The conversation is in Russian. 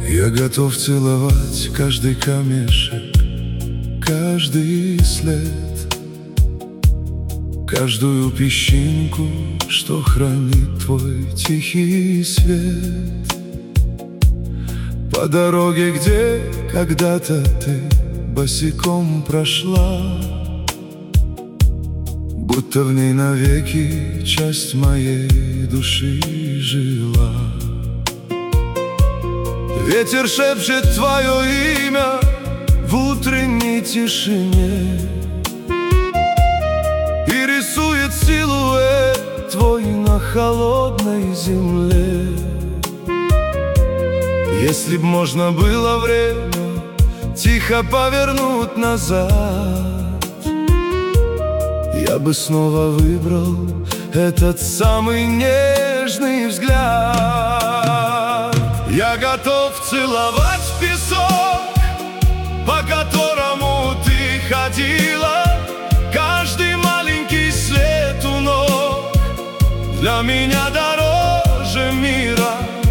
Я готов целовать каждый камешек, каждый след, каждую песчинку, что хранит твой тихий свет. По дороге, где когда-то ты босиком прошла, будто в ней навеки часть моей души жила. Ветер шепчет твое имя в утренней тишине и рисует силуэт твой на холодной земле. Если б можно было время тихо повернуть назад, я бы снова выбрал этот самый нежный взгляд. Я готов целовать песок, по которому ты ходила, каждый маленький след у ног для меня дороже мира.